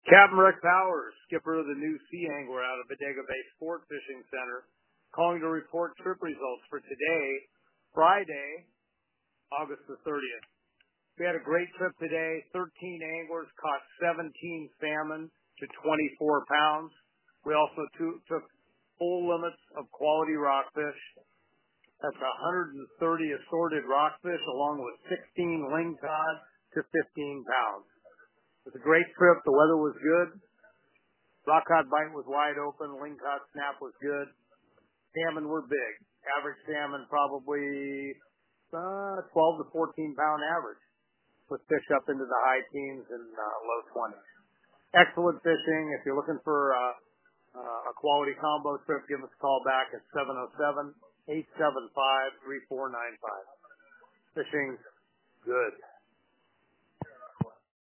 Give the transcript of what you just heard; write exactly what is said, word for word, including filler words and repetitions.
Captain Rex Powers, skipper of the new Sea Angler out of Bodega Bay Sport Fishing Center, calling to report trip results for today, Friday, August the thirtieth. We had a great trip today. thirteen anglers caught seventeen salmon to twenty-four pounds. We also to, took full limits of quality rockfish. That's one hundred thirty assorted rockfish along with sixteen lingcod to fifteen pounds. It was a great trip. The weather was good. Rockcod bite was wide open. Lingcod snap was good. Salmon were big. Average salmon probably uh, twelve to fourteen pound average, with fish up into the high teens and uh, low twenties. Excellent fishing. If you're looking for uh, uh, a quality combo trip, give us a call back at seven oh seven, eight seven five, three four nine five. Fishing's good.